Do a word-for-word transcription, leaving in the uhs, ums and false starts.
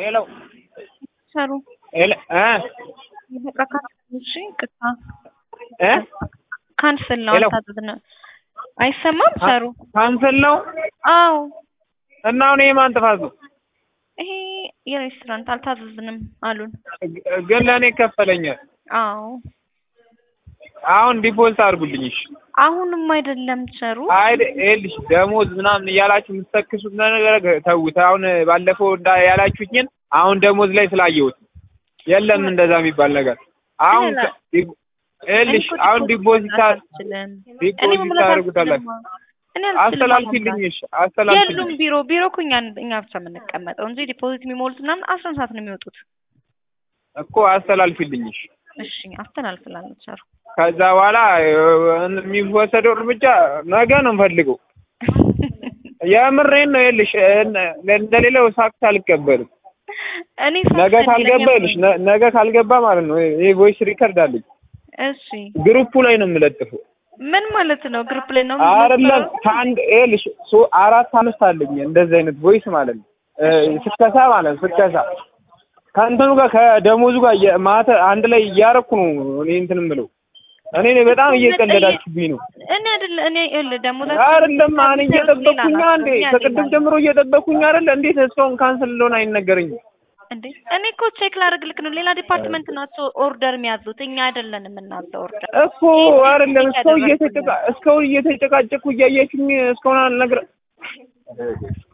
ሄሎ ሰሩ ሄሎ እ በቃ እሺ ቅጣ እ ካንሰል ነው አታጥብና አይሰማም ሰሩ ካንሰል ነው አው እና አሁን የማን ጥፋት ነው ይሄ የሬስቶራንት አልታዘዝንም አሉን ግን ለኔ ከፈለኛል አው አሁን ዲፖዚት አድርጉልኝ እሺ አሁንም አይደለም ሰሩ አይደ እልሽ ደሞዝ ምናምን ያላችሁ የምትሰክሱት ነገር ተውት አሁን ባለፈው እንዳ ያላችሁኝን አሁን ደሞዝ ላይ ስላየሁት የለም እንደዛ የሚባል ነገር አሁን እልሽ አሁን ዲፖዚት ዲፖዚት አድርጉታላችሁ እኔ አስተላልፊልኝ እሺ አስተላልፊልኝ የሉም ቢሮ ቢሮ ኩኛ እኛ ብቻ የምንቀመጠው እንጂ ዲፖዚት የሚሞሉት ምናምን አስራ አንድ ሰዓት ነው የሚወጡት እኮ አስተላልፊልኝ እሺ እሺ አስተላልፍላለሁ ሰሩ ከዛ በኋላ የሚወሰደው እርምጃ ነገ ነው ፈልገው የምሬን ነው ይልሽ እንደሌላው ሳክስ አልቀበልም እኔ ነገ ካልገባልሽ ነገ ካልገባ ማለት ነው ይሄ ቮይስ ሪከርድ አለኝ እሺ ግሩፑ ላይ ነው የምለጥፈው ምን ማለት ነው ግሩፕ ላይ ነው አይደለም ታንድ ይልሽ ሶ አራት አምስት አለኝ እንደዚህ አይነት ቮይስ ማለት ነው ስከሳ ማለት ስከሳ ካንተኑ ጋር ከደሞዙ ጋር ማተ አንድ ላይ እያረኩ ነው እኔ እንትን ምለው እኔ ነኝ በጣም እየቀለዳችሁብኝ ነው እኔ አይደል እኔ እል ደሞዛ አይደለም ማን እየጠበኩኝ አንዴ ከቅድም ጀምሮ እየጠበኩኝ አይደል እንዴት እስካሁን ካንሰል እንደሆነ አይነገረኝም እንዴ እኔ እኮ ቼክ ላደርግልክ ነው ሌላ ዲፓርትመንት ናቸው ኦርደር የሚያዙት እኛ አይደለንም እናንተ ኦርደር እኮ አይደለም እስካሁን እየተጨቃ እስካሁን እየተጨቃጨኩ እያያችሁኝ እስካሁን አልነግረ